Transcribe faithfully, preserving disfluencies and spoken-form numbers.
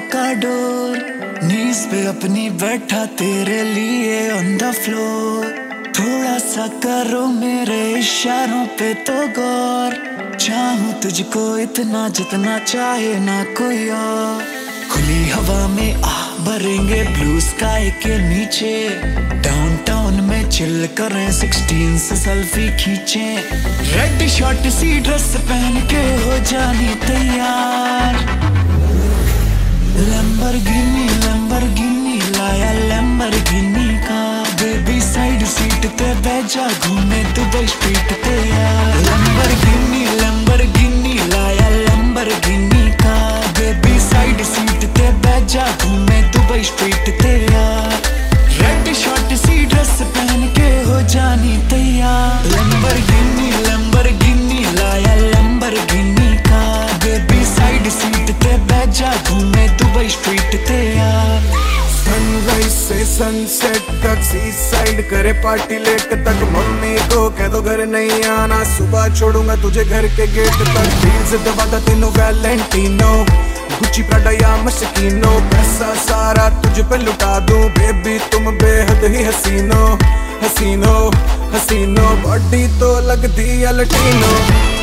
का डोर, नीज पे अपनी बैठा तेरे लिए ऑन द फ्लोर। थोड़ा सा करो मेरे इशारों पे तो गौर, चाहूं तुझको इतना जितना चाहे ना कोई और। खुली हवा में आ भरेंगे ब्लू स्काई के नीचे, डाउनटाउन में चिल करें सिक्सटीन से सेल्फी खींचे। रेड शॉर्ट सी ड्रेस पहन के हो जानी तैयार। लैम्बोर्गिनी लैम्बोर्गिनी लाया लैम्बोर्गिनी का, बेबी साइड सीट पे बैजा घूमे दुबई स्ट्रीट पे यार। लैम्बोर्गिनी लैम्बोर्गिनी लाया लैम्बोर्गिनी का, बेबी साइड सीट पे बैजा घूमे दुबई स्ट्रीट पे यार। रेड शॉर्ट सी ड्रेस पहन के हो जानी तैयार। लैम्बोर्गिनी लैम्बोर्गिनी लाया लैम्बोर्गिनी का, बेबी साइड सीट पे बैजा घूमे दुबई स्ट्रीट पे यार। सनराइज से सनसेट तक सी साइड करे पार्टी लेट तक। मम्मी को कह दो घर नहीं आना, सुबह छोड़ूंगा तुझे घर के गेट तक। डील्स दबाता तीनों वैलेंटिनो, गुच्ची प्राडा या मस्किनो। पैसा सारा तुझ पे लुटा दूं बेबी, तुम बेहद ही हसीनो हसीनो हसीनो। बॉडी तो लगती है लटीनो।